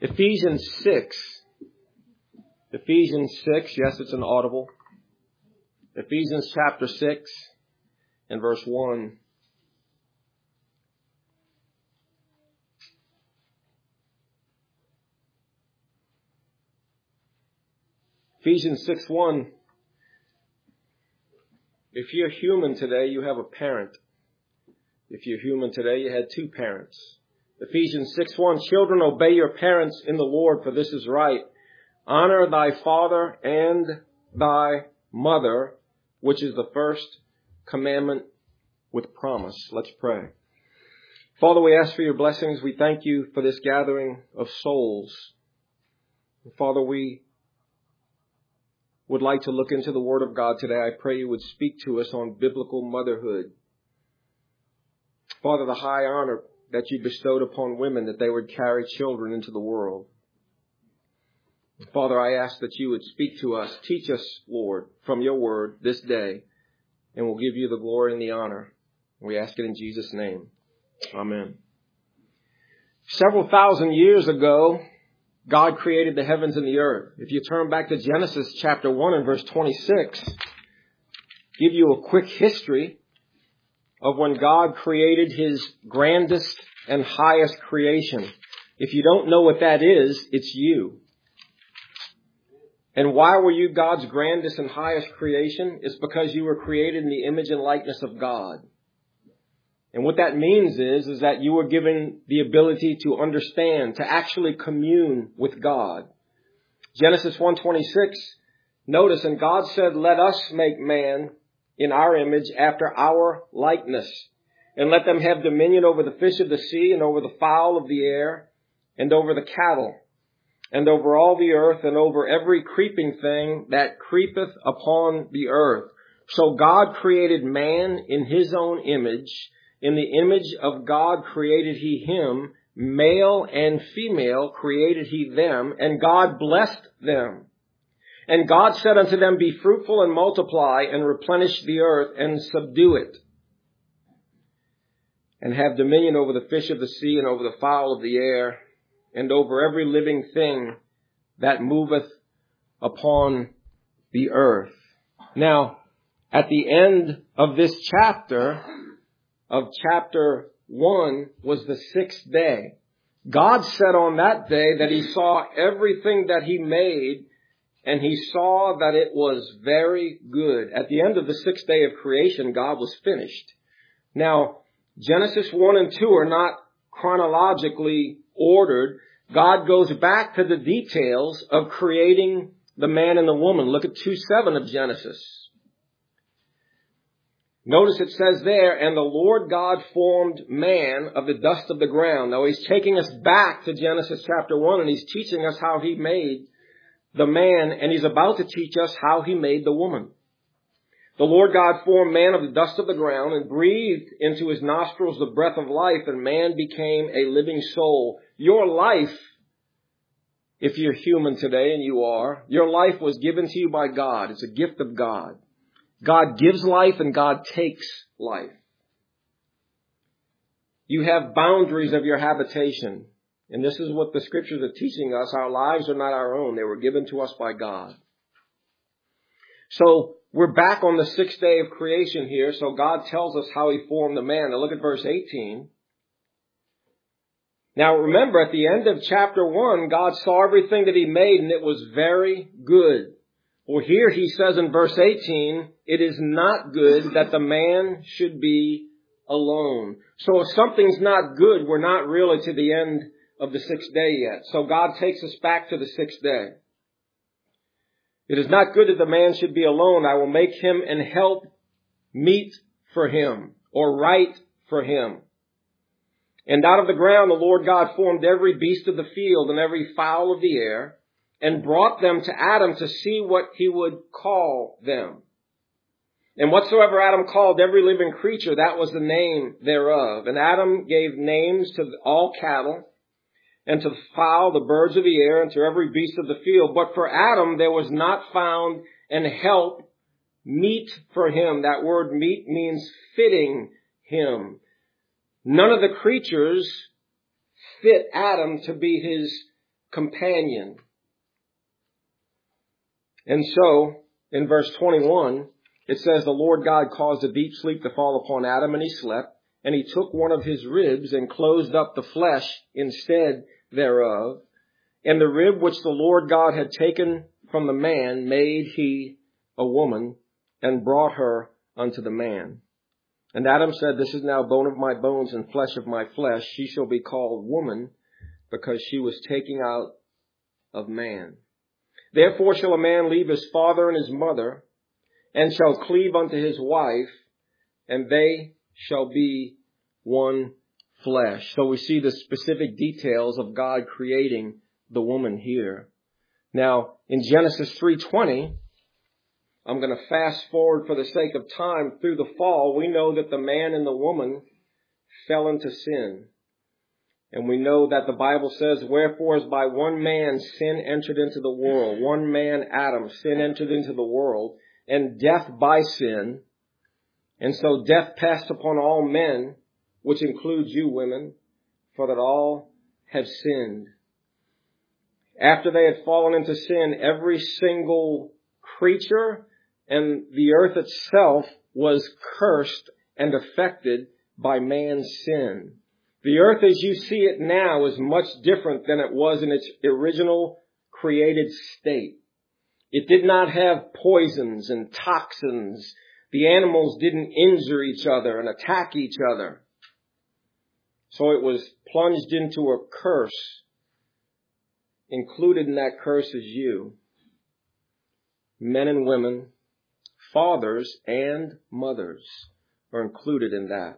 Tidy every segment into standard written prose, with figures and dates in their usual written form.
Ephesians 6. Ephesians 6, yes, it's an audible. Ephesians chapter 6 and verse 1. Ephesians 6:1. If you're human today, you have a parent. If you're human today, you had two parents. Ephesians 6:1. Children, obey your parents in the Lord, for this is right. Honor thy father and thy mother, which is the first commandment with promise. Let's pray. Father, we ask for your blessings. We thank you for this gathering of souls. Father, we would like to look into the Word of God today. I pray you would speak to us on biblical motherhood. Father, the high honor that you bestowed upon women, that they would carry children into the world. Father, I ask that you would speak to us. Teach us, Lord, from your Word this day, and we'll give you the glory and the honor. We ask it in Jesus' name. Amen. Several thousand years ago, God created the heavens and the earth. If you turn back to Genesis chapter 1 and verse 26, give you a quick history of when God created his grandest and highest creation. If you don't know what that is, it's you. And why were you God's grandest and highest creation? It's because you were created in the image and likeness of God. And what that means is that you were given the ability to understand, to actually commune with God. Genesis 1:26, notice, and God said, let us make man in our image after our likeness, and let them have dominion over the fish of the sea, and over the fowl of the air, and over the cattle, and over all the earth, and over every creeping thing that creepeth upon the earth. So God created man in his own image. In the image of God created he him, male and female created he them, and God blessed them. And God said unto them, be fruitful and multiply, and replenish the earth, and subdue it, and have dominion over the fish of the sea, and over the fowl of the air, and over every living thing that moveth upon the earth. Now, at the end of this chapter, of chapter 1, was the sixth day. God said on that day that he saw everything that he made, and he saw that it was very good. At the end of the sixth day of creation, God was finished. Now, Genesis 1 and 2 are not chronologically ordered. God goes back to the details of creating the man and the woman. Look at 2:7 of Genesis. Notice it says there, and the Lord God formed man of the dust of the ground. Now he's taking us back to Genesis chapter 1, and he's teaching us how he made the man, and he's about to teach us how he made the woman. The Lord God formed man of the dust of the ground and breathed into his nostrils the breath of life, and man became a living soul. Your life, if you're human today, and you are, your life was given to you by God. It's a gift of God. God gives life and God takes life. You have boundaries of your habitation. And this is what the scriptures are teaching us. Our lives are not our own. They were given to us by God. So we're back on the sixth day of creation here. So God tells us how he formed the man. Now look at verse 18. Now remember, at the end of chapter 1, God saw everything that he made and it was very good. Well, here he says in verse 18, it is not good that the man should be alone. So if something's not good, we're not really to the end of the sixth day yet. So God takes us back to the sixth day. It is not good that the man should be alone. I will make him an help meet for him, or right for him. And out of the ground the Lord God formed every beast of the field and every fowl of the air, and brought them to Adam to see what he would call them. And whatsoever Adam called every living creature, that was the name thereof. And Adam gave names to all cattle, and to the fowl, the birds of the air, and to every beast of the field. But for Adam there was not found an help meet for him. That word meet means fitting him. None of the creatures fit Adam to be his companion. And so, in verse 21, it says, the Lord God caused a deep sleep to fall upon Adam, and he slept. And he took one of his ribs and closed up the flesh instead thereof. And the rib which the Lord God had taken from the man made he a woman, and brought her unto the man. And Adam said, this is now bone of my bones and flesh of my flesh. She shall be called woman, because she was taken out of man. Therefore shall a man leave his father and his mother, and shall cleave unto his wife, and they shall be one flesh. So we see the specific details of God creating the woman here. Now, in Genesis 3:20, I'm going to fast forward for the sake of time through the fall. We know that the man and the woman fell into sin. And we know that the Bible says, wherefore as by one man sin entered into the world, one man, Adam, sin entered into the world, and death by sin. And so death passed upon all men, which includes you women, for that all have sinned. After they had fallen into sin, every single creature and the earth itself was cursed and affected by man's sin. The earth as you see it now is much different than it was in its original created state. It did not have poisons and toxins. The animals didn't injure each other and attack each other. So it was plunged into a curse. Included in that curse is you. Men and women, fathers and mothers are included in that.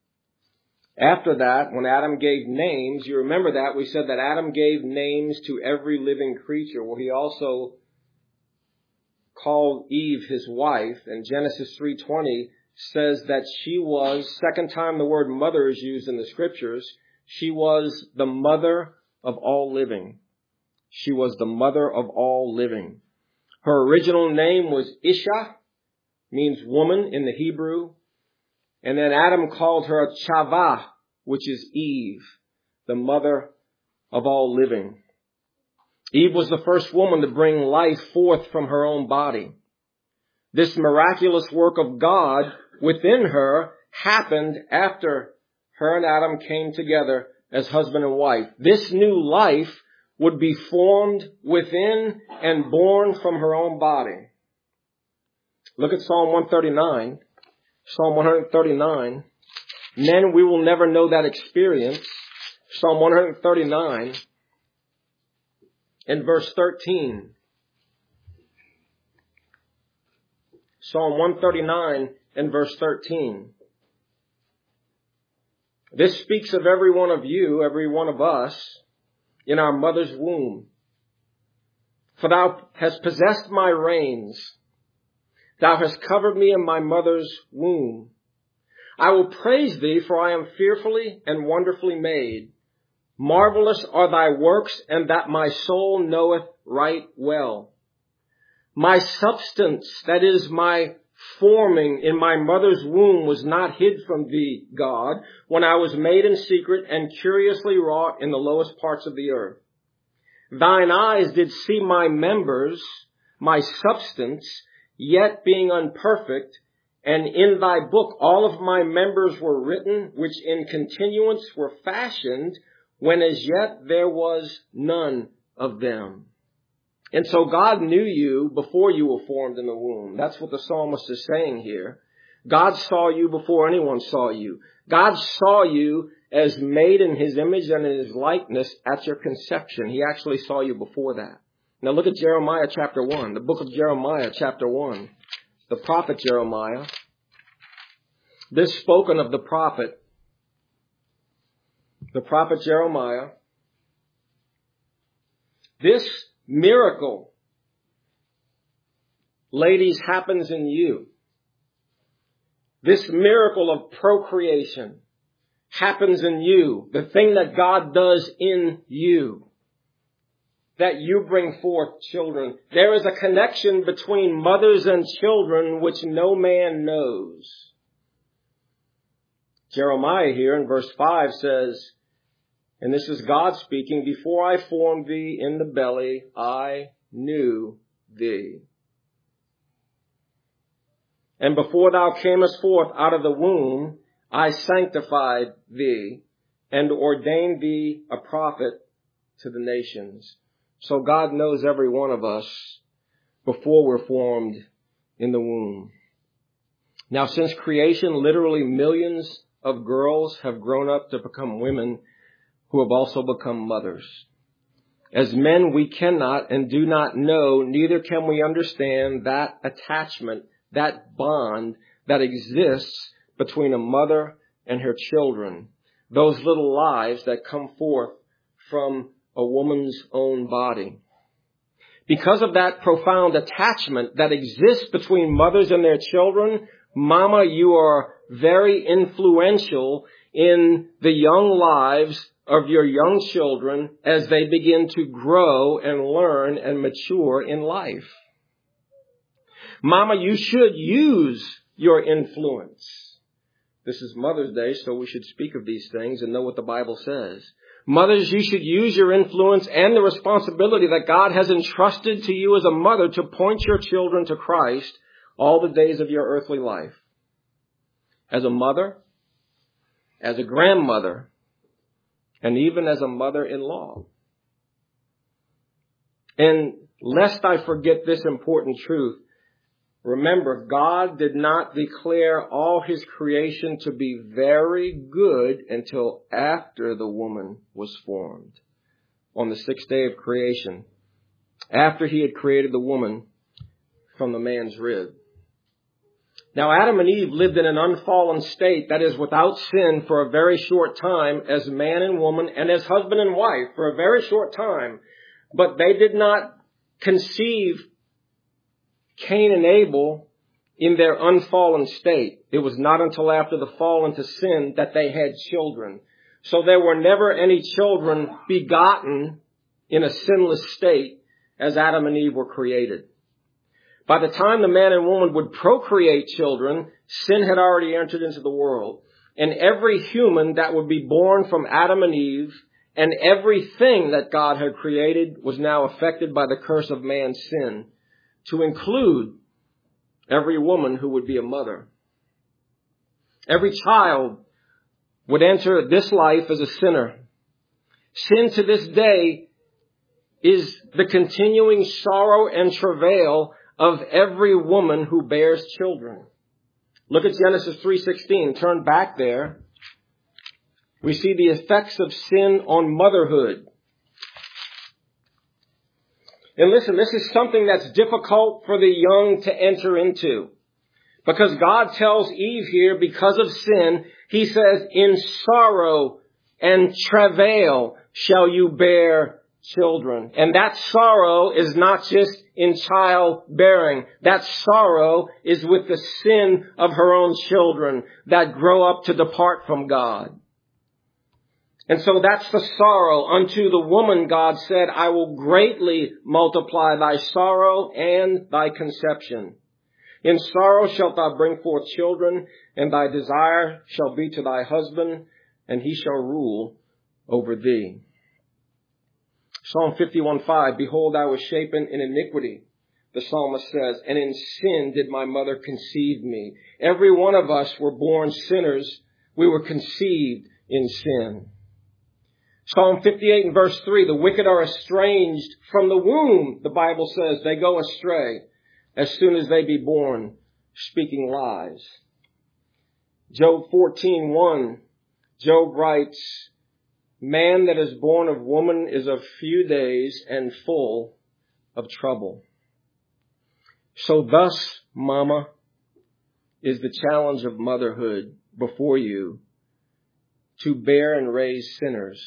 After that, when Adam gave names, you remember that we said that Adam gave names to every living creature. Well, he also called Eve his wife, and Genesis 3:20 says that she was, second time the word mother is used in the scriptures, she was the mother of all living. She was the mother of all living. Her original name was Isha, means woman in the Hebrew. And then Adam called her Chava, which is Eve, the mother of all living. Eve was the first woman to bring life forth from her own body. This miraculous work of God within her happened after her and Adam came together as husband and wife. This new life would be formed within and born from her own body. Look at Psalm 139. Psalm 139. Men, we will never know that experience. Psalm 139 and verse 13. Psalm 139 and verse 13. This speaks of every one of you, every one of us, in our mother's womb. For thou hast possessed my reins. Thou hast covered me in my mother's womb. I will praise thee, for I am fearfully and wonderfully made. Marvelous are thy works, and that my soul knoweth right well. My substance, that is my forming in my mother's womb, was not hid from thee, God, when I was made in secret and curiously wrought in the lowest parts of the earth. Thine eyes did see my members, my substance, yet being unperfect, and in thy book all of my members were written, which in continuance were fashioned, when as yet there was none of them. And so God knew you before you were formed in the womb. That's what the psalmist is saying here. God saw you before anyone saw you. God saw you as made in his image and in his likeness at your conception. He actually saw you before that. Now look at Jeremiah chapter 1, the book of Jeremiah chapter 1, the prophet Jeremiah. This spoken of the prophet Jeremiah. This miracle, ladies, happens in you. This miracle of procreation happens in you. The thing that God does in you, that you bring forth children. There is a connection between mothers and children which no man knows. Jeremiah here in verse 5 says, And this is God speaking. Before I formed thee in the belly, I knew thee. And before thou camest forth out of the womb, I sanctified thee and ordained thee a prophet to the nations. So God knows every one of us before we're formed in the womb. Now, since creation, literally millions of girls have grown up to become women who have also become mothers. As men, we cannot and do not know, neither can we understand that attachment, that bond that exists between a mother and her children, those little lives that come forth from a woman's own body. Because of that profound attachment that exists between mothers and their children, Mama, you are very influential in the young lives of your young children as they begin to grow and learn and mature in life. Mama, you should use your influence. This is Mother's Day, so we should speak of these things and know what the Bible says. Mothers, you should use your influence and the responsibility that God has entrusted to you as a mother to point your children to Christ all the days of your earthly life. As a mother, as a grandmother, and even as a mother-in-law. And lest I forget this important truth, remember, God did not declare all his creation to be very good until after the woman was formed, on the sixth day of creation, after he had created the woman from the man's rib. Now, Adam and Eve lived in an unfallen state, that is, without sin, for a very short time, as man and woman, and as husband and wife, for a very short time. But they did not conceive Cain and Abel in their unfallen state. It was not until after the fall into sin that they had children. So there were never any children begotten in a sinless state as Adam and Eve were created. By the time the man and woman would procreate children, sin had already entered into the world. And every human that would be born from Adam and Eve and everything that God had created was now affected by the curse of man's sin, to include every woman who would be a mother. Every child would enter this life as a sinner. Sin to this day is the continuing sorrow and travail of every woman who bears children. Look at Genesis 3:16. Turn back there. We see the effects of sin on motherhood. And listen, this is something that's difficult for the young to enter into. Because God tells Eve here, because of sin, he says, in sorrow and travail shall you bear children. And that sorrow is not just in childbearing. That sorrow is with the sin of her own children that grow up to depart from God. And so that's the sorrow. Unto the woman, God said, I will greatly multiply thy sorrow and thy conception. In sorrow shalt thou bring forth children, and thy desire shall be to thy husband, and he shall rule over thee. Psalm 51:5, behold, I was shapen in iniquity, the psalmist says, and in sin did my mother conceive me. Every one of us were born sinners. We were conceived in sin. Psalm 58 and verse 3, the wicked are estranged from the womb, the Bible says. They go astray as soon as they be born, speaking lies. Job 14:1, Job writes, man that is born of woman is of few days and full of trouble. So thus, Mama, is the challenge of motherhood before you, to bear and raise sinners.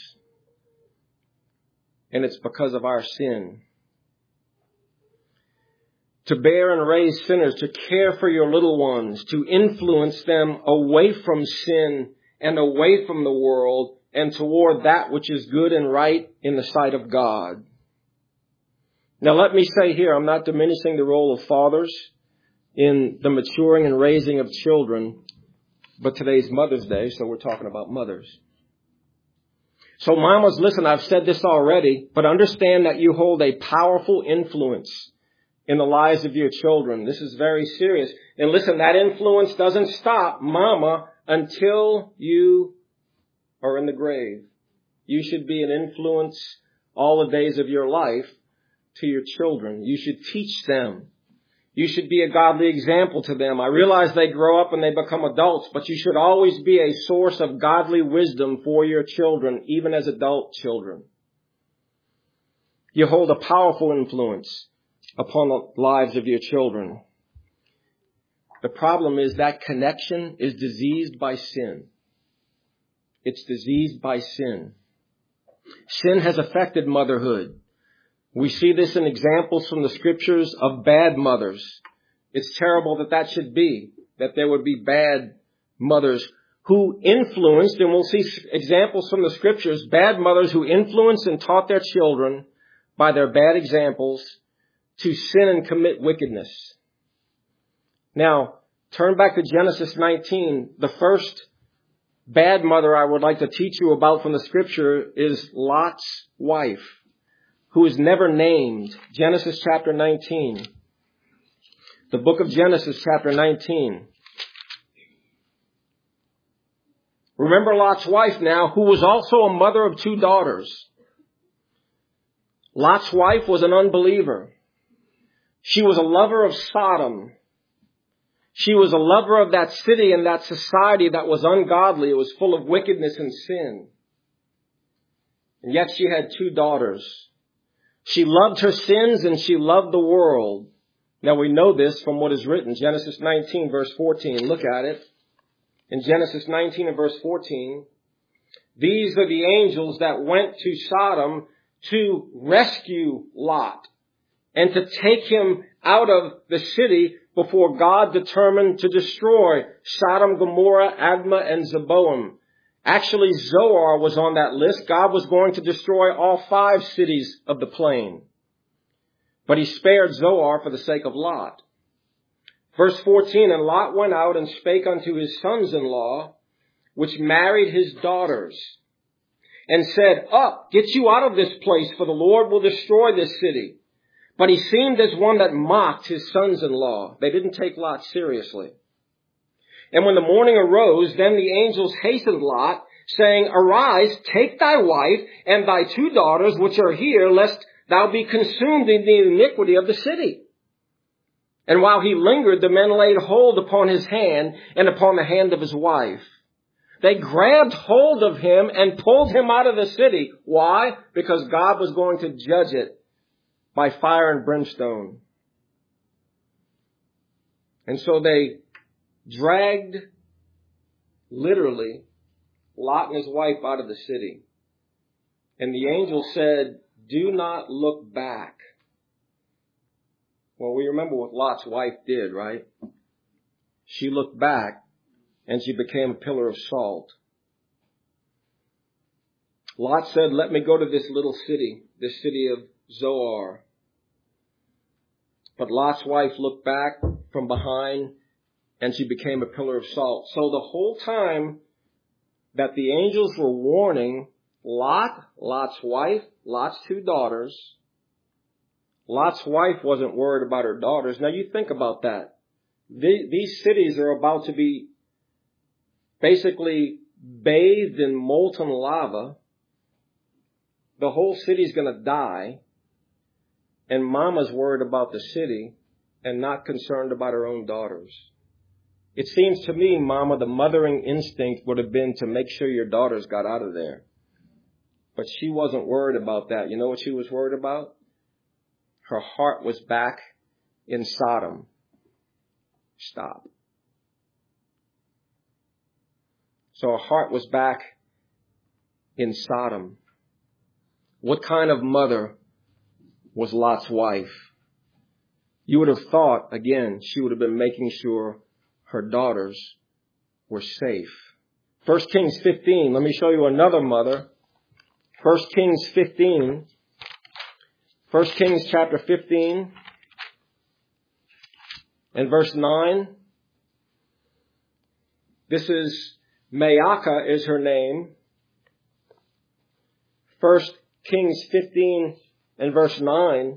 And it's because of our sin. To bear and raise sinners, to care for your little ones, to influence them away from sin and away from the world and toward that which is good and right in the sight of God. Now let me say here, I'm not diminishing the role of fathers in the maturing and raising of children, but today's Mother's Day, so we're talking about mothers. So mamas, listen, I've said this already, but understand that you hold a powerful influence in the lives of your children. This is very serious. And listen, that influence doesn't stop, mama, until you are in the grave. You should be an influence all the days of your life to your children. You should teach them. You should be a godly example to them. I realize they grow up and they become adults, but you should always be a source of godly wisdom for your children, even as adult children. You hold a powerful influence upon the lives of your children. The problem is that connection is diseased by sin. It's diseased by sin. Sin has affected motherhood. We see this in examples from the scriptures of bad mothers. It's terrible that that should be, that there would be bad mothers who influenced, and we'll see examples from the scriptures, bad mothers who influenced and taught their children by their bad examples to sin and commit wickedness. Now, turn back to Genesis 19. The first bad mother I would like to teach you about from the scripture is Lot's wife, who is never named. Genesis chapter 19. The book of Genesis chapter 19. Remember Lot's wife now, who was also a mother of 2 daughters. Lot's wife was an unbeliever. She was a lover of Sodom. She was a lover of that city and that society that was ungodly. It was full of wickedness and sin. And yet she had 2 daughters. She loved her sins and she loved the world. Now we know this from what is written. Genesis 19 verse 14. Look at it. In Genesis 19 and verse 14. These are the angels that went to Sodom to rescue Lot and to take him out of the city before God determined to destroy Sodom, Gomorrah, Admah, and Zeboim. Actually, Zoar was on that list. God was going to destroy all 5 cities of the plain. But he spared Zoar for the sake of Lot. Verse 14, and Lot went out and spake unto his sons-in-law, which married his daughters, and said, Up, get you out of this place, for the Lord will destroy this city. But he seemed as one that mocked his sons-in-law. They didn't take Lot seriously. And when the morning arose, then the angels hastened Lot, saying, Arise, take thy wife and thy 2 daughters which are here, lest thou be consumed in the iniquity of the city. And while he lingered, the men laid hold upon his hand and upon the hand of his wife. They grabbed hold of him and pulled him out of the city. Why? Because God was going to judge it by fire and brimstone. And so they dragged, literally, Lot and his wife out of the city. And the angel said, Do not look back. Well, we remember what Lot's wife did, right? She looked back and she became a pillar of salt. Lot said, Let me go to this little city, this city of Zoar. But Lot's wife looked back from behind and she became a pillar of salt. So the whole time that the angels were warning Lot, Lot's wife, Lot's 2 daughters, Lot's wife wasn't worried about her daughters. Now you think about that. These cities are about to be basically bathed in molten lava. The whole city's going to die. And mama's worried about the city and not concerned about her own daughters. It seems to me, mama, the mothering instinct would have been to make sure your daughters got out of there. But she wasn't worried about that. You know what she was worried about? Her heart was back in Sodom. Stop. So her heart was back in Sodom. What kind of mother was Lot's wife? You would have thought, again, she would have been making sure her daughters were safe. 1 Kings 15. Let me show you another mother. 1 Kings 15. 1 Kings chapter 15 and verse 9. This is Maacah is her name. 1 Kings 15 and verse 9,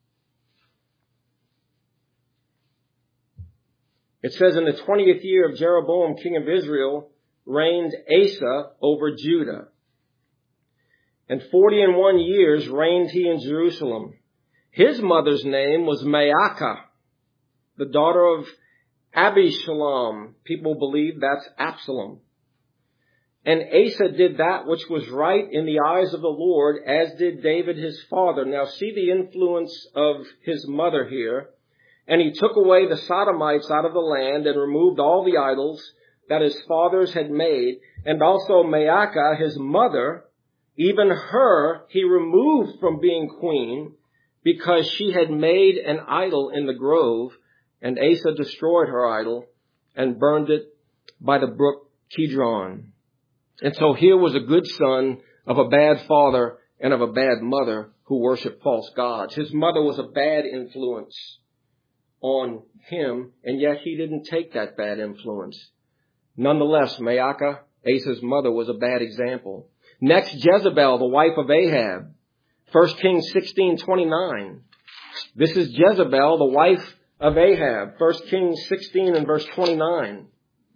it says, in the 20th year of Jeroboam, king of Israel, reigned Asa over Judah. And 41 years reigned he in Jerusalem. His mother's name was Maacah, the daughter of Abishalom. People believe that's Absalom. And Asa did that which was right in the eyes of the Lord, as did David his father. Now see the influence of his mother here. And he took away the Sodomites out of the land and removed all the idols that his fathers had made. And also Maacah, his mother, even her he removed from being queen, because she had made an idol in the grove. And Asa destroyed her idol and burned it by the brook Kidron. And so here was a good son of a bad father and of a bad mother who worshiped false gods. His mother was a bad influence on him, and yet he didn't take that bad influence. Nonetheless, Maacah, Asa's mother, was a bad example. Next, Jezebel, the wife of Ahab. 1 Kings 16:29. This is Jezebel, the wife of Ahab. 1 Kings 16 and verse 29.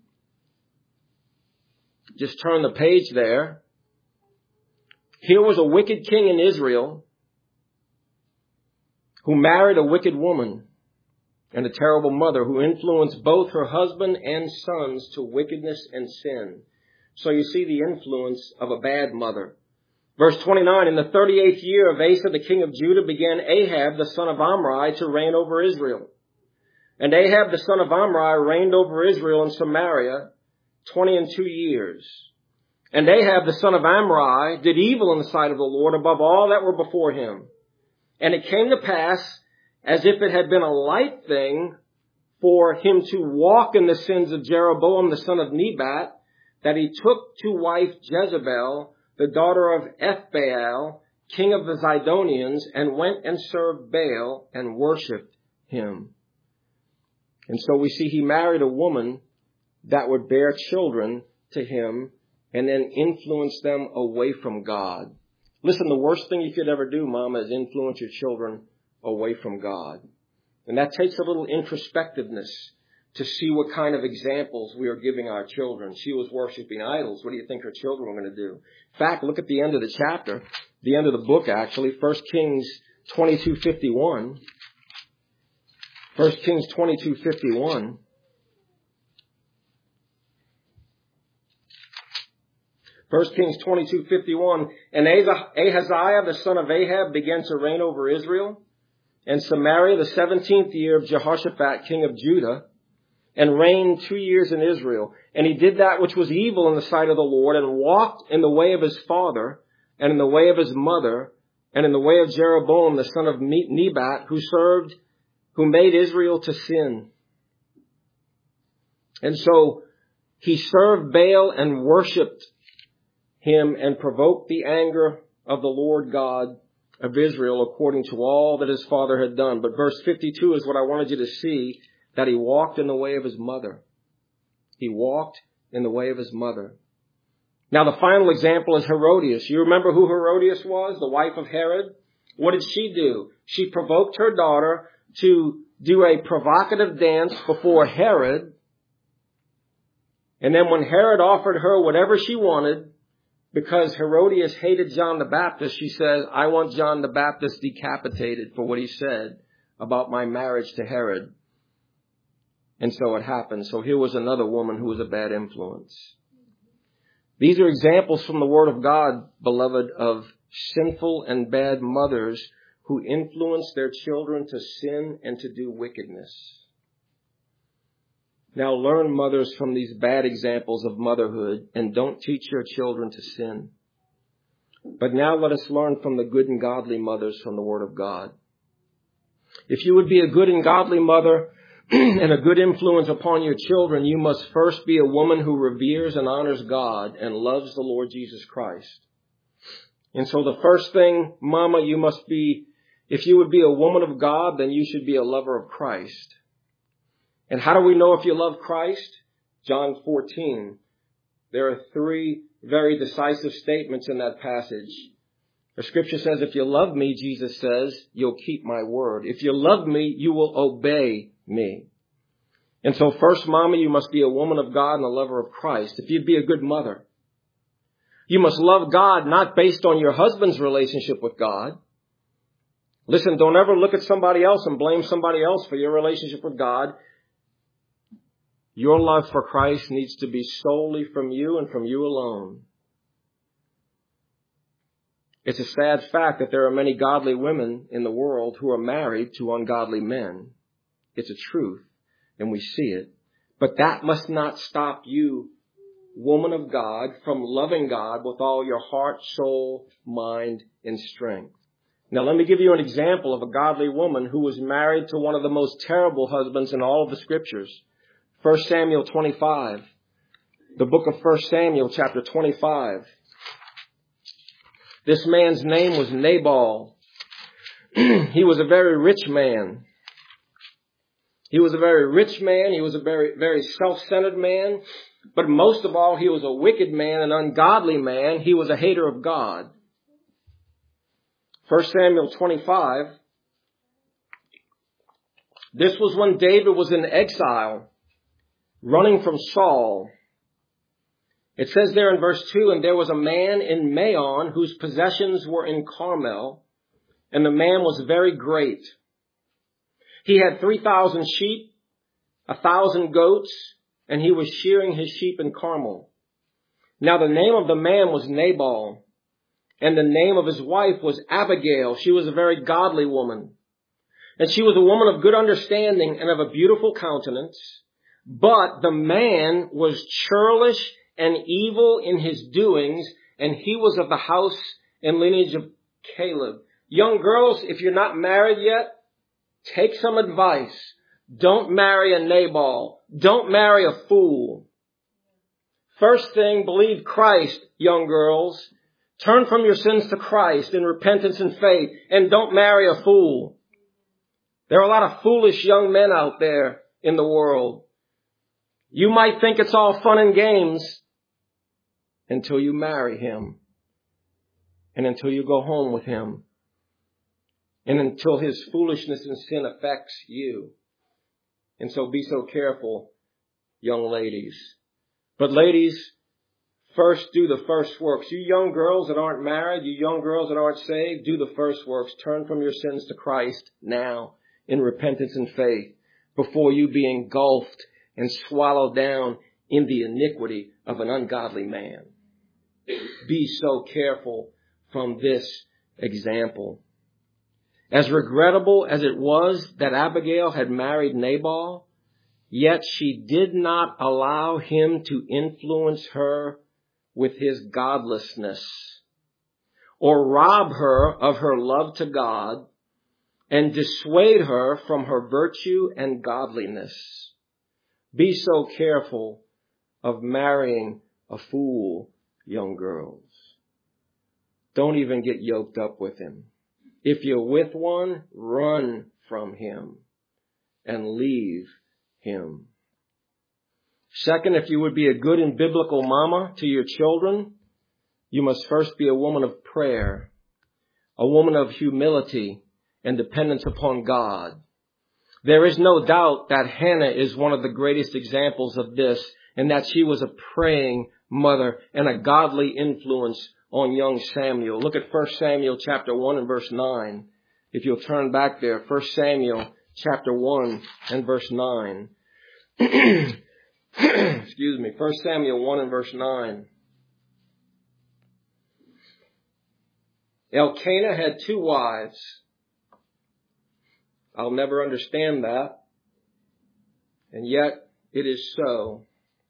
Just turn the page there. Here was a wicked king in Israel who married a wicked woman and a terrible mother who influenced both her husband and sons to wickedness and sin. So you see the influence of a bad mother. Verse 29, in the 38th year of Asa, the king of Judah, began Ahab, the son of Omri, to reign over Israel. And Ahab, the son of Omri, reigned over Israel in Samaria 22 years. And Ahab, the son of Omri, did evil in the sight of the Lord above all that were before him. And it came to pass, as if it had been a light thing for him to walk in the sins of Jeroboam, the son of Nebat, that he took to wife Jezebel, the daughter of Ethbaal, king of the Zidonians, and went and served Baal and worshipped him. And so we see he married a woman that would bear children to him and then influence them away from God. Listen, the worst thing you could ever do, Mama, is influence your children away from God. And that takes a little introspectiveness to see what kind of examples we are giving our children. She was worshiping idols. What do you think her children were going to do? In fact, look at the end of the chapter, the end of the book, actually, 1 Kings 22:51. 1 Kings 22:51. 1 Kings 22:51. And Ahaziah, the son of Ahab, began to reign over Israel and Samaria the 17th year of Jehoshaphat, king of Judah, and reigned 2 years in Israel. And he did that which was evil in the sight of the Lord, and walked in the way of his father, and in the way of his mother, and in the way of Jeroboam, the son of Nebat, who made Israel to sin. And so he served Baal and worshipped him and provoked the anger of the Lord God of Israel according to all that his father had done. But verse 52 is what I wanted you to see, that he walked in the way of his mother. He walked in the way of his mother. Now the final example is Herodias. You remember who Herodias was, the wife of Herod? What did she do? She provoked her daughter to do a provocative dance before Herod. And then when Herod offered her whatever she wanted, because Herodias hated John the Baptist, she said, I want John the Baptist decapitated for what he said about my marriage to Herod. And so it happened. So here was another woman who was a bad influence. These are examples from the Word of God, beloved, of sinful and bad mothers who influence their children to sin and to do wickedness. Now learn, mothers, from these bad examples of motherhood, and don't teach your children to sin. But now let us learn from the good and godly mothers from the Word of God. If you would be a good and godly mother and a good influence upon your children, you must first be a woman who reveres and honors God and loves the Lord Jesus Christ. And so the first thing, Mama, you must be, if you would be a woman of God, then you should be a lover of Christ. And how do we know if you love Christ? John 14. There are 3 very decisive statements in that passage. The scripture says, if you love me, Jesus says, you'll keep my word. If you love me, you will obey me. And so first, Mama, you must be a woman of God and a lover of Christ. If you'd be a good mother, you must love God not based on your husband's relationship with God. Listen, don't ever look at somebody else and blame somebody else for your relationship with God. Your love for Christ needs to be solely from you and from you alone. It's a sad fact that there are many godly women in the world who are married to ungodly men. It's a truth, and we see it. But that must not stop you, woman of God, from loving God with all your heart, soul, mind, and strength. Now, let me give you an example of a godly woman who was married to one of the most terrible husbands in all of the scriptures. 1 Samuel 25. The book of 1 Samuel, chapter 25. This man's name was Nabal. He was a very rich man. He was a very rich man. He was a very, very self-centered man. But most of all, he was a wicked man, an ungodly man. He was a hater of God. 1 Samuel 25. This was when David was in exile, running from Saul. It says there in verse 2, and there was a man in Maon whose possessions were in Carmel, and the man was very great. He had 3,000 sheep, 1,000 goats, and he was shearing his sheep in Carmel. Now the name of the man was Nabal, and the name of his wife was Abigail. She was a very godly woman. And she was a woman of good understanding and of a beautiful countenance. But the man was churlish and evil in his doings, and he was of the house and lineage of Caleb. Young girls, if you're not married yet, take some advice. Don't marry a Nabal. Don't marry a fool. First thing, believe Christ, young girls. Turn from your sins to Christ in repentance and faith, and don't marry a fool. There are a lot of foolish young men out there in the world. You might think it's all fun and games until you marry him and until you go home with him and until his foolishness and sin affects you. And so be so careful, young ladies. But ladies, first do the first works. You young girls that aren't married, you young girls that aren't saved, do the first works. Turn from your sins to Christ now in repentance and faith before you be engulfed and swallowed down in the iniquity of an ungodly man. Be so careful from this example. As regrettable as it was that Abigail had married Nabal, yet she did not allow him to influence her with his godlessness or rob her of her love to God and dissuade her from her virtue and godliness. Be so careful of marrying a fool, young girls. Don't even get yoked up with him. If you're with one, run from him and leave him. Second, if you would be a good and biblical mama to your children, you must first be a woman of prayer, a woman of humility and dependence upon God. There is no doubt that Hannah is one of the greatest examples of this, and that she was a praying mother and a godly influence on young Samuel. Look at 1 Samuel chapter 1 and verse 9. If you'll turn back there, 1 Samuel chapter 1 and verse 9. Excuse me, 1 Samuel 1 and verse 9. Elkanah had 2 wives. I'll never understand that. And yet it is so.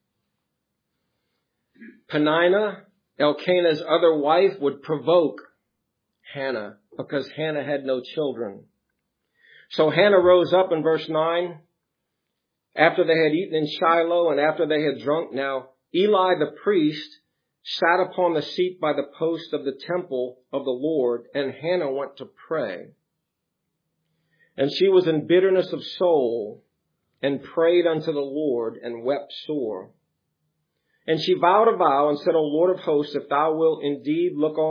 Peninnah, Elkanah's other wife, would provoke Hannah because Hannah had no children. So Hannah rose up in verse 9 after they had eaten in Shiloh and after they had drunk. Now Eli the priest sat upon the seat by the post of the temple of the Lord, and Hannah went to pray. And she was in bitterness of soul and prayed unto the Lord and wept sore. And she vowed a vow and said, O Lord of hosts, if thou wilt indeed look on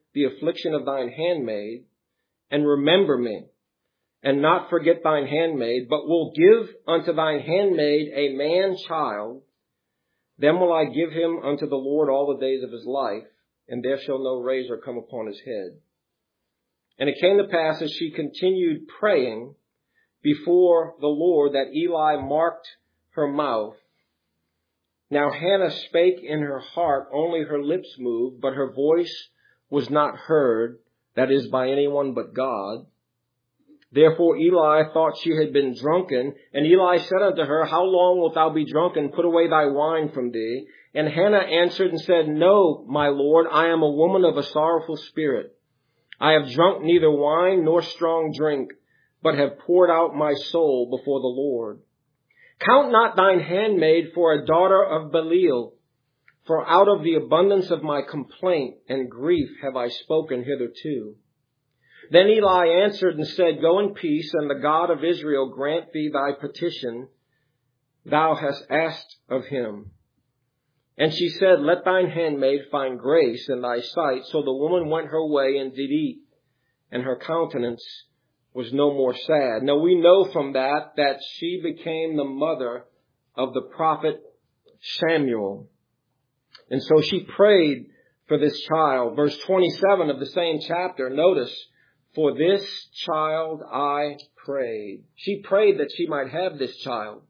the affliction of thine handmaid, and remember me, and not forget thine handmaid, but will give unto thine handmaid a man child, then will I give him unto the Lord all the days of his life, and there shall no razor come upon his head. And it came to pass, as she continued praying before the Lord, that Eli marked her mouth. Now Hannah spake in her heart, only her lips moved, but her voice was not heard, that is, by anyone but God. Therefore Eli thought she had been drunken, and Eli said unto her, How long wilt thou be drunken? Put away thy wine from thee. And Hannah answered and said, No, my Lord, I am a woman of a sorrowful spirit. I have drunk neither wine nor strong drink, but have poured out my soul before the Lord. Count not thine handmaid for a daughter of Belial, for out of the abundance of my complaint and grief have I spoken hitherto. Then Eli answered and said, Go in peace, and the God of Israel grant thee thy petition thou hast asked of him. And she said, Let thine handmaid find grace in thy sight. So the woman went her way and did eat, and her countenance was no more sad. Now we know from that she became the mother of the prophet Samuel. And so she prayed for this child. Verse 27 of the same chapter, notice, For this child I prayed. She prayed that she might have this child.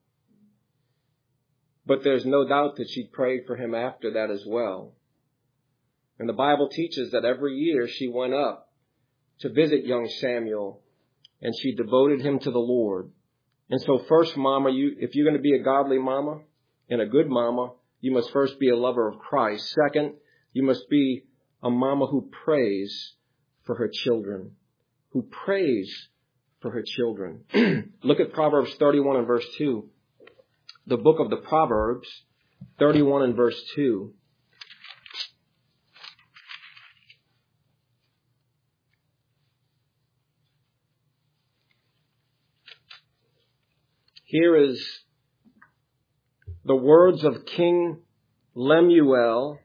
But there's no doubt that she prayed for him after that as well. And the Bible teaches that every year she went up to visit young Samuel, and she devoted him to the Lord. And so first, mama, if you're going to be a godly mama and a good mama, you must first be a lover of Christ. Second, you must be a mama who prays for her children. Who prays for her children. Look at Proverbs 31 and verse 2. The book of the Proverbs, 31 and verse 2. Here is the words of King Lemuel,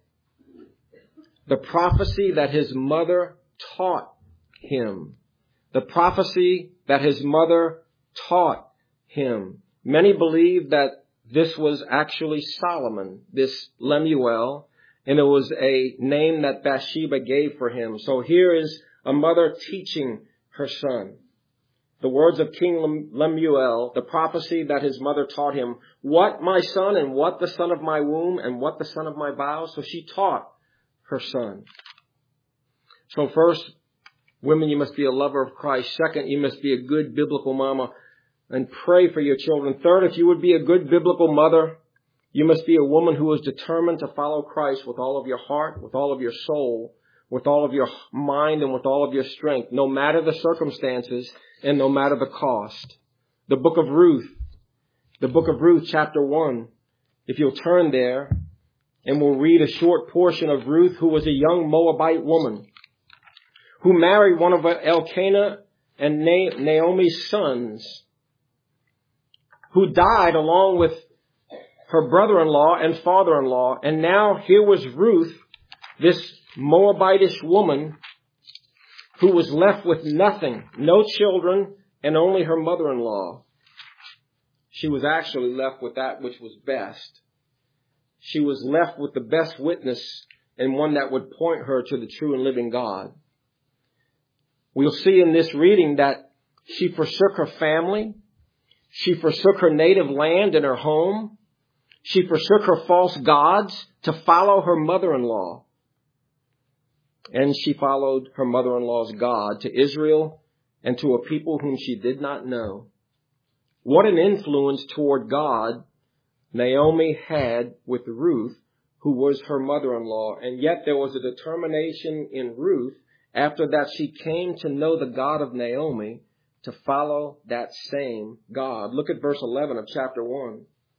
the prophecy that his mother taught him. The prophecy that his mother taught him. Many believe that this was actually Solomon, this Lemuel, and it was a name that Bathsheba gave for him. So here is a mother teaching her son. The words of King Lemuel, the prophecy that his mother taught him. What, my son, and what the son of my womb, and what the son of my vows? So she taught her son. So first, women, you must be a lover of Christ. Second, you must be a good biblical mama and pray for your children. Third, if you would be a good biblical mother, you must be a woman who is determined to follow Christ with all of your heart, with all of your soul, with all of your mind, and with all of your strength, no matter the circumstances and no matter the cost. The book of Ruth chapter 1, if you'll turn there, and we'll read a short portion of Ruth, who was a young Moabite woman, who married one of Elkanah and Naomi's sons, who died along with her brother-in-law and father-in-law. And now here was Ruth, this Moabitish woman, who was left with nothing, no children, and only her mother-in-law. She was actually left with that which was best. She was left with the best witness, and one that would point her to the true and living God. We'll see in this reading that she forsook her family. She forsook her native land and her home. She forsook her false gods to follow her mother-in-law. And she followed her mother-in-law's God to Israel and to a people whom she did not know. What an influence toward God Naomi had with Ruth, who was her mother-in-law. And yet there was a determination in Ruth, after that she came to know the God of Naomi, to follow that same God. Look at verse 11 of chapter 1.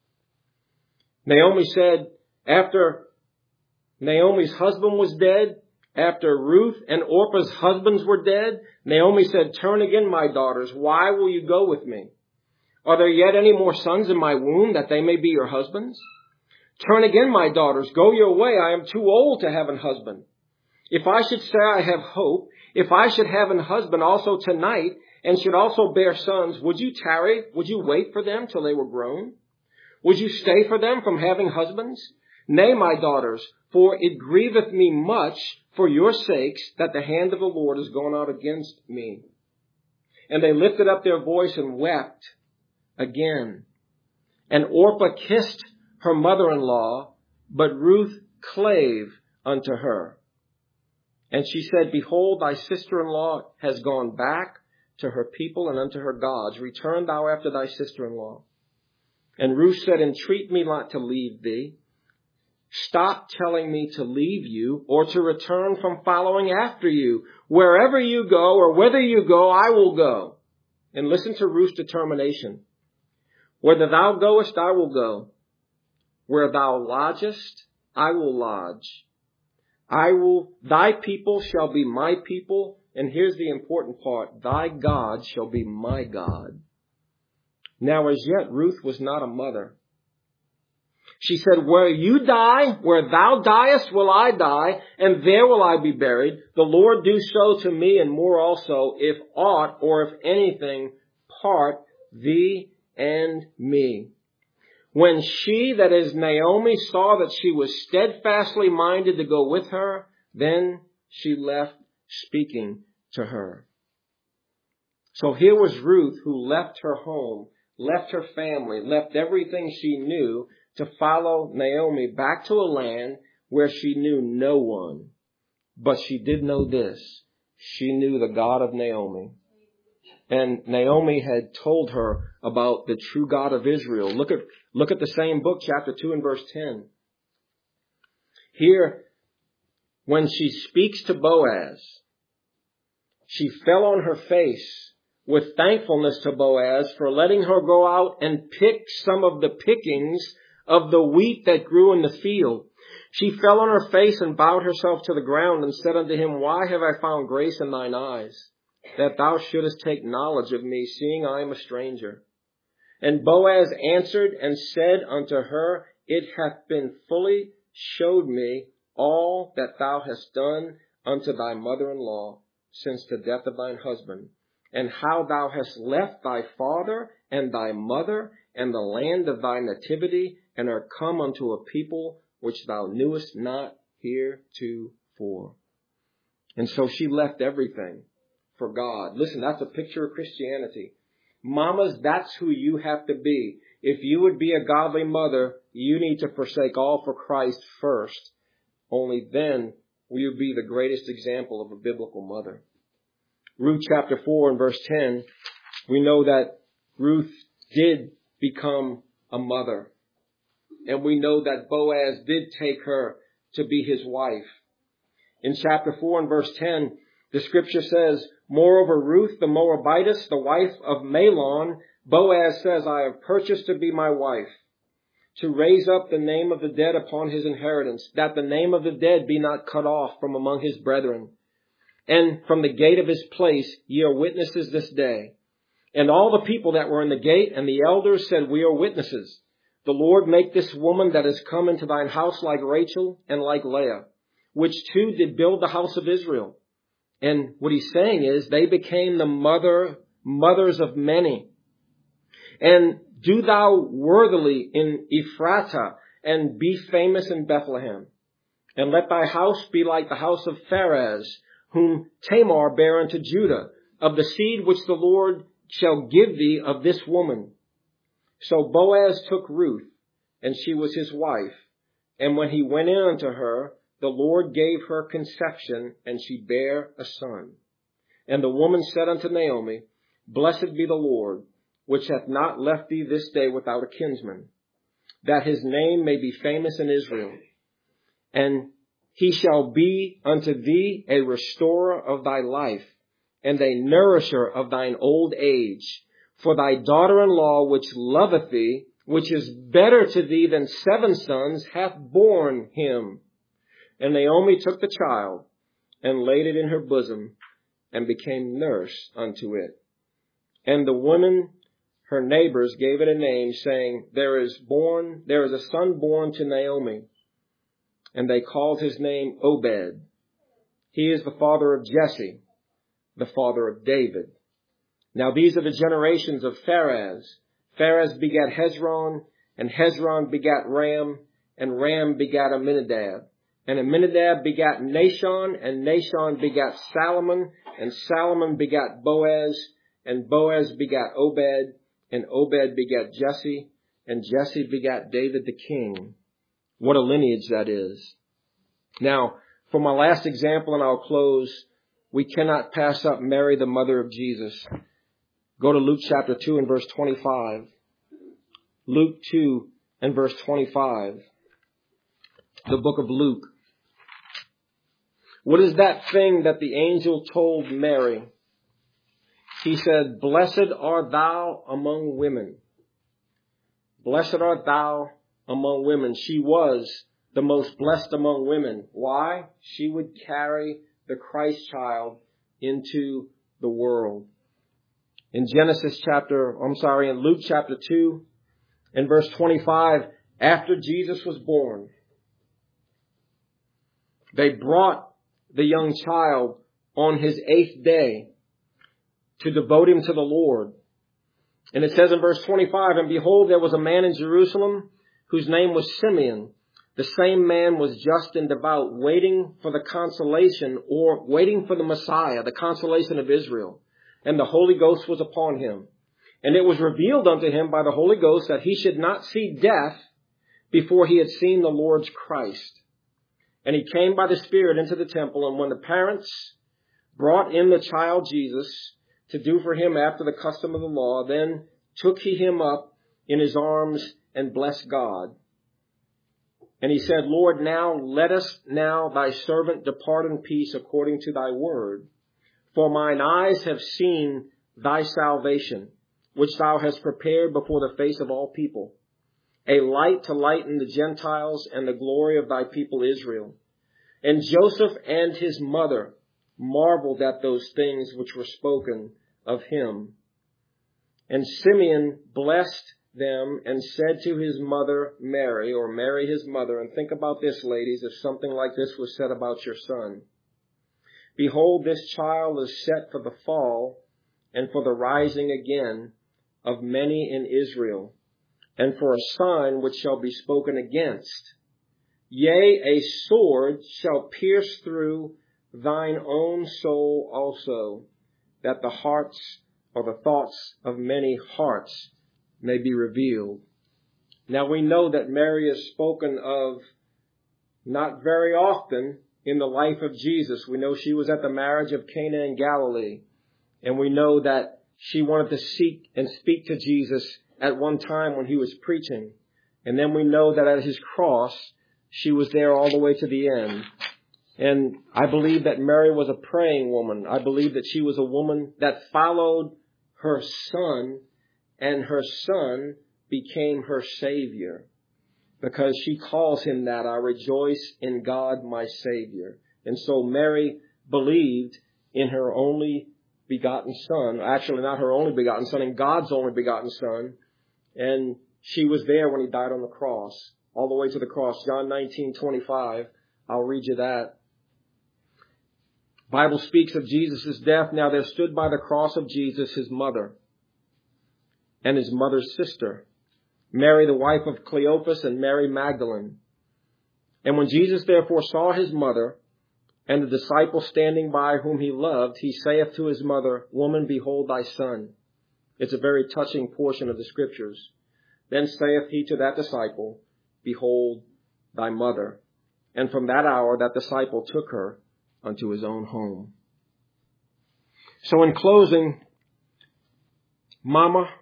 Naomi said, after Naomi's husband was dead, after Ruth and Orpah's husbands were dead, Naomi said, Turn again, my daughters. Why will you go with me? Are there yet any more sons in my womb, that they may be your husbands? Turn again, my daughters. Go your way. I am too old to have an husband. If I should say I have hope, if I should have an husband also tonight, and should also bear sons, would you tarry? Would you wait for them till they were grown? Would you stay for them from having husbands? Nay, my daughters, for it grieveth me much for your sakes that the hand of the Lord is gone out against me. And they lifted up their voice and wept again. And Orpah kissed her mother-in-law, but Ruth clave unto her. And she said, Behold, thy sister-in-law has gone back to her people and unto her gods. Return thou after thy sister-in-law. And Ruth said, Entreat me not to leave thee. Stop telling me to leave you or to return from following after you. Wherever you go or whither you go, I will go. And listen to Ruth's determination. Whither thou goest, I will go. Where thou lodgest, I will lodge. Thy people shall be my people. And here's the important part. Thy God shall be my God. Now as yet, Ruth was not a mother. She said, Where you die, where thou diest, will I die, and there will I be buried. The Lord do so to me and more also, if aught or if anything part thee and me. When she, that is Naomi, saw that she was steadfastly minded to go with her, then she left speaking to her. So here was Ruth who left her home, left her family, left everything she knew to follow Naomi back to a land where she knew no one. But she did know this. She knew the God of Naomi. And Naomi had told her about the true God of Israel. Look at the same book, chapter 2 and verse 10. Here, when she speaks to Boaz, she fell on her face with thankfulness to Boaz for letting her go out and pick some of the pickings of the wheat that grew in the field. She fell on her face and bowed herself to the ground and said unto him, Why have I found grace in thine eyes, that thou shouldest take knowledge of me, seeing I am a stranger? And Boaz answered and said unto her, It hath been fully showed me all that thou hast done unto thy mother-in-law since the death of thine husband, and how thou hast left thy father and thy mother and the land of thy nativity, and art come unto a people which thou knewest not heretofore. And so she left everything for God. Listen, that's a picture of Christianity. Mamas, that's who you have to be. If you would be a godly mother, you need to forsake all for Christ first. Only then will you be the greatest example of a biblical mother. Ruth chapter 4 and verse 10, we know that Ruth did become a mother. And we know that Boaz did take her to be his wife. In chapter 4 and verse 10, the scripture says, Moreover, Ruth the Moabitess, the wife of Mahlon, Boaz says, I have purchased to be my wife, to raise up the name of the dead upon his inheritance, that the name of the dead be not cut off from among his brethren. And from the gate of his place ye are witnesses this day. And all the people that were in the gate and the elders said, We are witnesses. The Lord make this woman that is come into thine house like Rachel and like Leah, which two did build the house of Israel. And what he's saying is they became the mothers of many. And do thou worthily in Ephratah and be famous in Bethlehem. And let thy house be like the house of Pharez, whom Tamar bare unto Judah, of the seed which the Lord shall give thee of this woman. So Boaz took Ruth, and she was his wife. And when he went in unto her, the Lord gave her conception, and she bare a son. And the woman said unto Naomi, Blessed be the Lord, which hath not left thee this day without a kinsman, that his name may be famous in Israel. And he shall be unto thee a restorer of thy life, and a nourisher of thine old age. For thy daughter-in-law, which loveth thee, which is better to thee than 7 sons, hath borne him. And Naomi took the child, and laid it in her bosom, and became nurse unto it. And the women, her neighbors, gave it a name, saying, There is a son born to Naomi. And they called his name Obed. He is the father of Jesse, the father of David. Now these are the generations of Pharez. Pharez begat Hezron, and Hezron begat Ram, and Ram begat Amminadab. And Amminadab begat Nahshon, and Nahshon begat Salmon, and Salmon begat Boaz, and Boaz begat Obed, and Obed begat Jesse, and Jesse begat David the king. What a lineage that is. Now, for my last example, and I'll close, we cannot pass up Mary, the mother of Jesus. Go to Luke chapter 2 and verse 25. Luke 2 and verse 25. The book of Luke. What is that thing that the angel told Mary? He said, "Blessed art thou among women." Blessed art thou among women. She was the most blessed among women. Why? She would carry the Christ child into the world. In Luke chapter 2 and verse 25, after Jesus was born, they brought the young child on his 8th day to devote him to the Lord. And it says in verse 25, "And behold, there was a man in Jerusalem whose name was Simeon. The same man was just and devout, waiting for the consolation, or waiting for the Messiah, the consolation of Israel. And the Holy Ghost was upon him. And it was revealed unto him by the Holy Ghost that he should not see death before he had seen the Lord's Christ. And he came by the Spirit into the temple. And when the parents brought in the child Jesus to do for him after the custom of the law, then took he him up in his arms and blessed God. And he said, Lord, now let us now thy servant depart in peace according to thy word. For mine eyes have seen thy salvation, which thou hast prepared before the face of all people, a light to lighten the Gentiles and the glory of thy people Israel. And Joseph and his mother marveled at those things which were spoken of him. And Simeon blessed them and said to his mother Mary, or Mary his mother, and think about this, ladies, if something like this was said about your son. Behold, this child is set for the fall and for the rising again of many in Israel, and for a sign which shall be spoken against. Yea, a sword shall pierce through thine own soul also, that the hearts or the thoughts of many hearts may be revealed. Now we know that Mary is spoken of not very often in the life of Jesus. We know she was at the marriage of Cana in Galilee. And we know that she wanted to seek and speak to Jesus at one time when he was preaching. And then we know that at his cross, she was there all the way to the end. And I believe that Mary was a praying woman. I believe that she was a woman that followed her son, and her son became her Savior. Because she calls him that, I rejoice in God my Savior. And so Mary believed in her only begotten son, actually not her only begotten son, in God's only begotten son. And she was there when he died on the cross, all the way to the cross. John 19:25, I'll read you that. Bible speaks of Jesus' death. Now there stood by the cross of Jesus his mother and his mother's sister, Mary, the wife of Cleophas, and Mary Magdalene. And when Jesus therefore saw his mother and the disciple standing by whom he loved, he saith to his mother, Woman, behold thy son. It's a very touching portion of the scriptures. Then saith he to that disciple, Behold thy mother. And from that hour that disciple took her unto his own home. So in closing, Mama,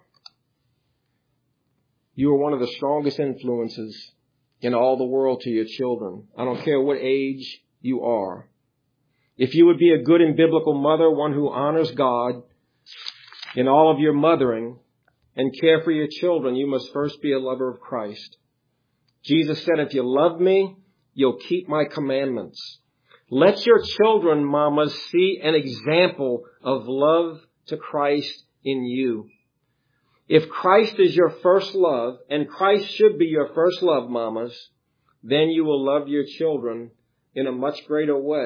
you are one of the strongest influences in all the world to your children. I don't care what age you are. If you would be a good and biblical mother, one who honors God in all of your mothering and care for your children, you must first be a lover of Christ. Jesus said, if you love me, you'll keep my commandments. Let your children, mamas, see an example of love to Christ in you. If Christ is your first love, and Christ should be your first love, mamas, then you will love your children in a much greater way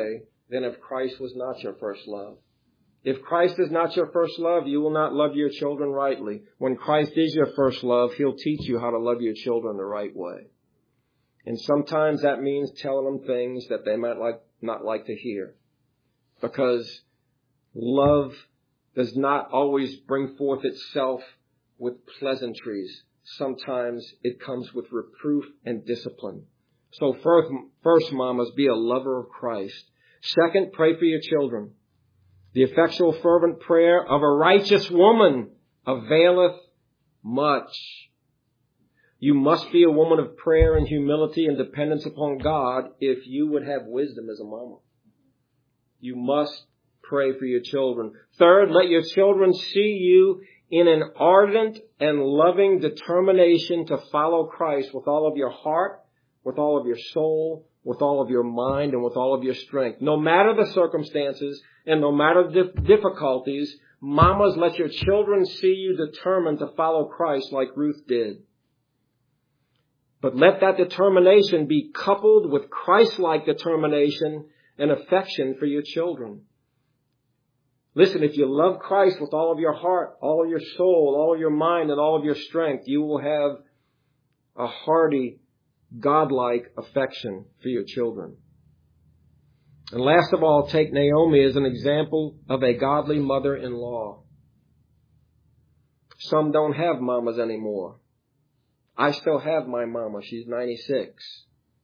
than if Christ was not your first love. If Christ is not your first love, you will not love your children rightly. When Christ is your first love, He'll teach you how to love your children the right way. And sometimes that means telling them things that they might not like to hear. Because love does not always bring forth itself with pleasantries. Sometimes it comes with reproof and discipline. So first, mamas, be a lover of Christ. Second, pray for your children. The effectual fervent prayer of a righteous woman availeth much. You must be a woman of prayer and humility and dependence upon God if you would have wisdom as a mama. You must pray for your children. Third, let your children see you in an ardent and loving determination to follow Christ with all of your heart, with all of your soul, with all of your mind, and with all of your strength. No matter the circumstances and no matter the difficulties, mamas, let your children see you determined to follow Christ like Ruth did. But let that determination be coupled with Christ-like determination and affection for your children. Listen, if you love Christ with all of your heart, all of your soul, all of your mind, and all of your strength, you will have a hearty, godlike affection for your children. And last of all, take Naomi as an example of a godly mother-in-law. Some don't have mamas anymore. I still have my mama. She's 96.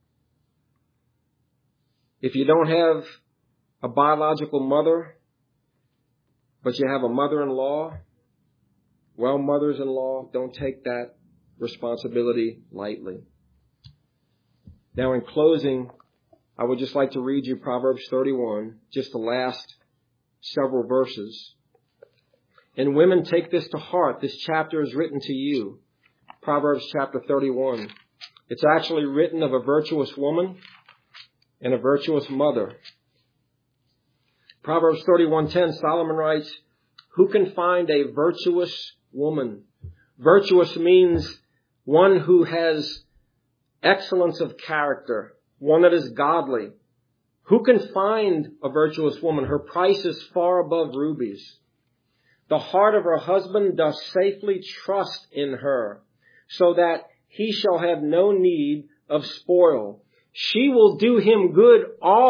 If you don't have a biological mother, but you have a mother-in-law, well, mothers-in-law, don't take that responsibility lightly. Now, in closing, I would just like to read you Proverbs 31, just the last several verses. And women, take this to heart. This chapter is written to you. Proverbs chapter 31. It's actually written of a virtuous woman and a virtuous mother. Proverbs 31:10, Solomon writes, who can find a virtuous woman? Virtuous means one who has excellence of character, one that is godly. Who can find a virtuous woman? Her price is far above rubies. The heart of her husband doth safely trust in her, so that he shall have no need of spoil. She will do him good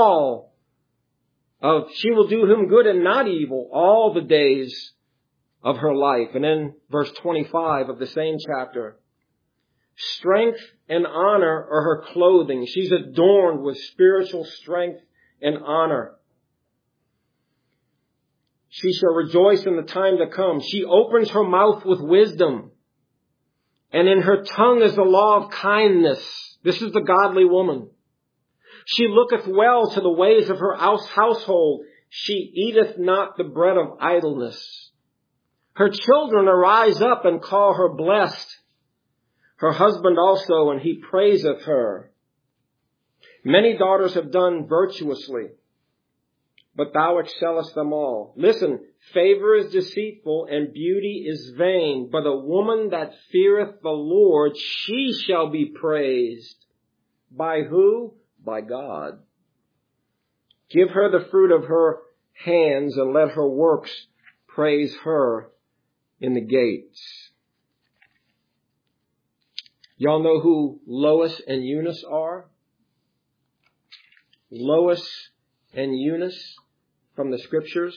and not evil all the days of her life. And then verse 25 of the same chapter. Strength and honor are her clothing. She's adorned with spiritual strength and honor. She shall rejoice in the time to come. She opens her mouth with wisdom, and in her tongue is the law of kindness. This is the godly woman. She looketh well to the ways of her household. She eateth not the bread of idleness. Her children arise up and call her blessed. Her husband also, and he praiseth her. Many daughters have done virtuously, but thou excellest them all. Listen, favor is deceitful and beauty is vain, but a woman that feareth the Lord, she shall be praised. By who? By God. Give her the fruit of her hands, and let her works praise her in the gates. Y'all know who Lois and Eunice are? Lois and Eunice from the Scriptures.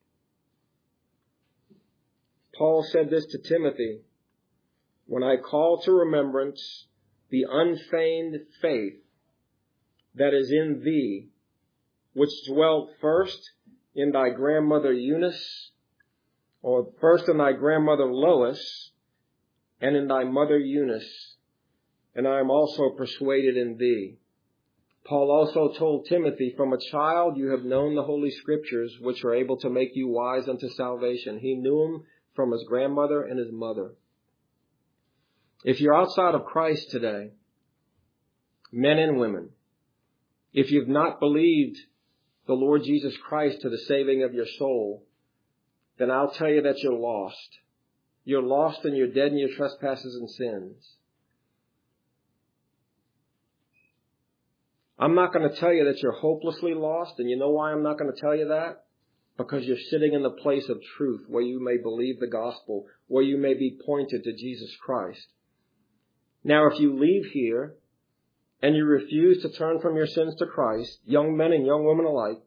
Paul said this to Timothy, when I call to remembrance the unfeigned faith that is in thee, which dwelt first in thy grandmother Eunice, or first in thy grandmother Lois, and in thy mother Eunice, and I am also persuaded in thee. Paul also told Timothy, from a child you have known the Holy Scriptures, which are able to make you wise unto salvation. He knew them from his grandmother and his mother. If you're outside of Christ today, men and women, if you've not believed the Lord Jesus Christ to the saving of your soul, then I'll tell you that you're lost. You're lost and you're dead in your trespasses and sins. I'm not going to tell you that you're hopelessly lost. And you know why I'm not going to tell you that? Because you're sitting in the place of truth where you may believe the gospel, where you may be pointed to Jesus Christ. Now, if you leave here and you refuse to turn from your sins to Christ, young men and young women alike,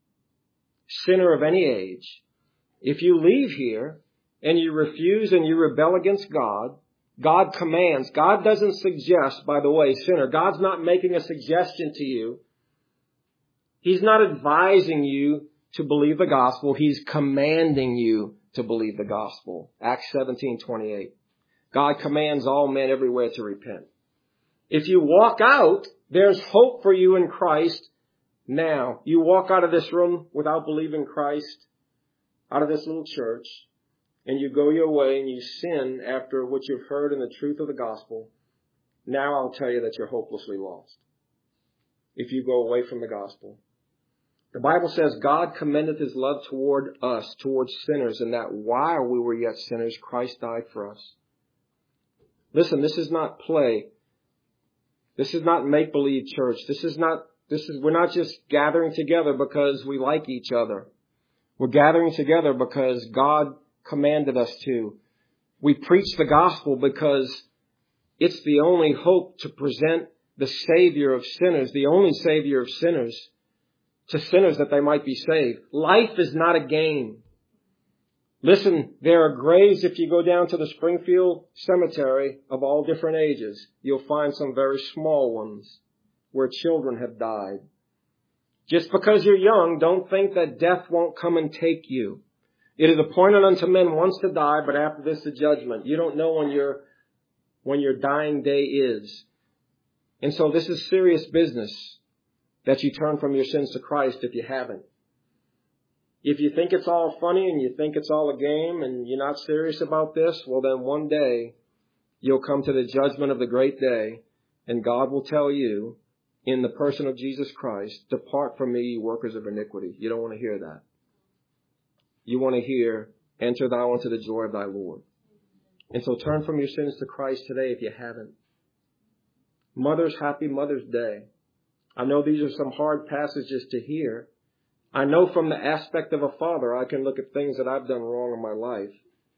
sinner of any age, if you leave here and you refuse and you rebel against God, God commands. God doesn't suggest, by the way, sinner. God's not making a suggestion to you. He's not advising you to believe the gospel. He's commanding you to believe the gospel. Acts 17:28. God commands all men everywhere to repent. If you walk out, there's hope for you in Christ now. You walk out of this room without believing Christ, out of this little church, and you go your way and you sin after what you've heard in the truth of the gospel. Now I'll tell you that you're hopelessly lost if you go away from the gospel. The Bible says God commendeth his love toward us, towards sinners, and that while we were yet sinners, Christ died for us. Listen, this is not play. This is not make-believe church. We're not just gathering together because we like each other. We're gathering together because God commanded us to. We preach the gospel because it's the only hope to present the Savior of sinners, the only Savior of sinners, to sinners that they might be saved. Life is not a game. Listen, there are graves, if you go down to the Springfield Cemetery, of all different ages. You'll find some very small ones where children have died. Just because you're young, don't think that death won't come and take you. It is appointed unto men once to die, but after this the judgment. You don't know when your dying day is. And so this is serious business, that you turn from your sins to Christ if you haven't. If you think it's all funny and you think it's all a game and you're not serious about this, well then one day you'll come to the judgment of the great day, and God will tell you in the person of Jesus Christ, depart from me, you workers of iniquity. You don't want to hear that. You want to hear, enter thou into the joy of thy Lord. And so turn from your sins to Christ today if you haven't. Mothers, happy Mother's Day. I know these are some hard passages to hear. I know from the aspect of a father, I can look at things that I've done wrong in my life.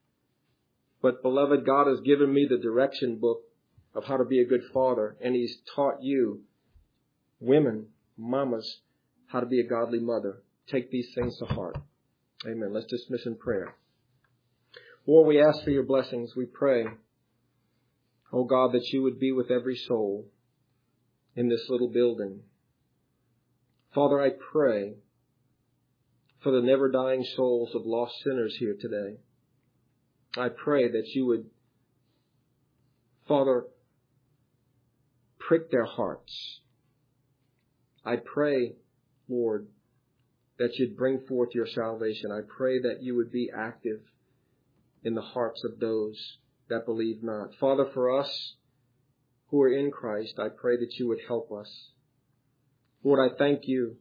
But beloved, God has given me the direction book of how to be a good father. And he's taught you, women, mamas, how to be a godly mother. Take these things to heart. Amen. Let's dismiss in prayer. Lord, we ask for your blessings. We pray, oh God, that you would be with every soul in this little building. Father, I pray for the never-dying souls of lost sinners here today. I pray that you would, Father, prick their hearts. I pray, Lord, that you'd bring forth your salvation. I pray that you would be active in the hearts of those that believe not. Father, for us who are in Christ, I pray that you would help us. Lord, I thank you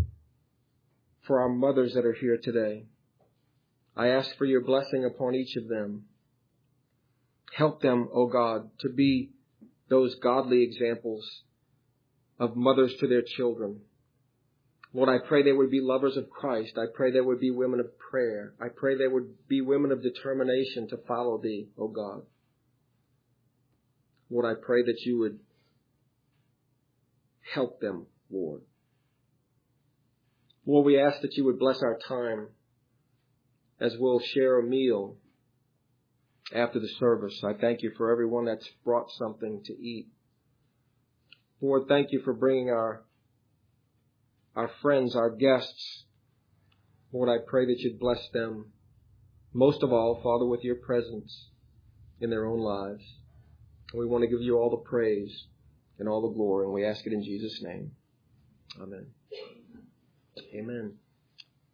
for our mothers that are here today. I ask for your blessing upon each of them. Help them, O God, to be those godly examples of mothers to their children. Lord, I pray they would be lovers of Christ. I pray they would be women of prayer. I pray they would be women of determination to follow thee, O God. Lord, I pray that you would help them, Lord. Lord, we ask that you would bless our time as we'll share a meal after the service. I thank you for everyone that's brought something to eat. Lord, thank you for bringing our friends, our guests. Lord, I pray that you'd bless them most of all, Father, with your presence in their own lives. And we want to give you all the praise and all the glory, and we ask it in Jesus' name. Amen. Amen.